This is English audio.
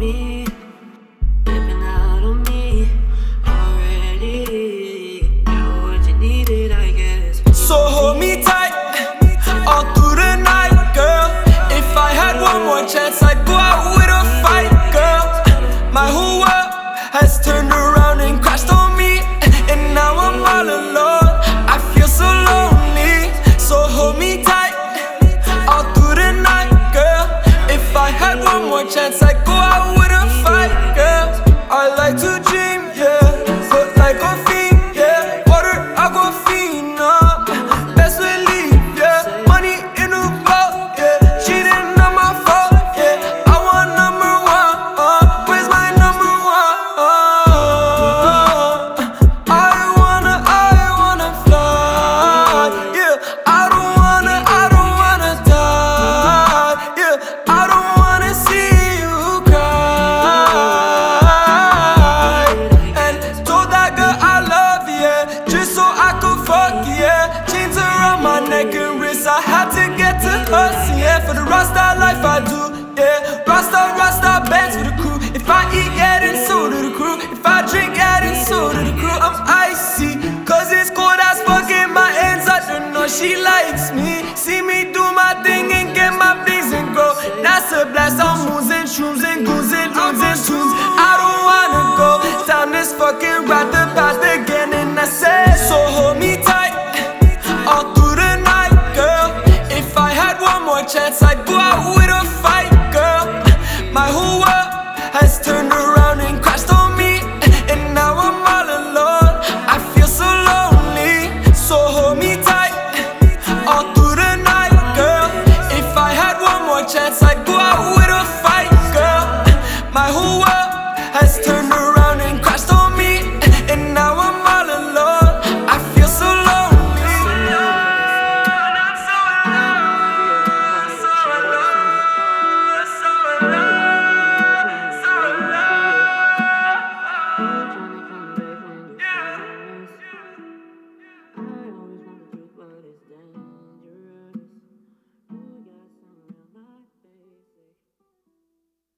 me, flipping out on me already. You're what you needed, I guess. So hold me tight all through the night, girl. If I had one more chance, I'd go out with a fight, girl. My whole world has turned around and crashed on me, and now I'm all alone. I feel so lonely. So hold me tight all through the night, girl. If I had one more chance, I'd go out with a fight, girl. I like to dream, yeah, but like a fiend, yeah. Water, Aquafina, best believe, yeah. Money in the vault, yeah. Cheating on my fault, yeah. I want number one, where's my number one? I wanna fly, yeah. I don't wanna die, yeah. I don't wanna see you cry. And told that girl I love you, yeah, just so I could fuck, yeah. Chains around my neck and wrist, I had to get to us, yeah. For the Rasta life I do, yeah. Rasta bands for the crew. If I eat, yeah, then so do the crew. If I drink, yeah, then so do the crew. I'm icy, cause it's cold as fuck in my ends. I don't know she likes me. See me do my thing and get my things and grow. That's a blast, I'm moons and shrooms and goons and loons and tunes. I don't wanna go down this fucking ride the path again. And I said, so hold me tight all through the night, girl. If I had one more chance, I'd go out with a fight, girl. My whole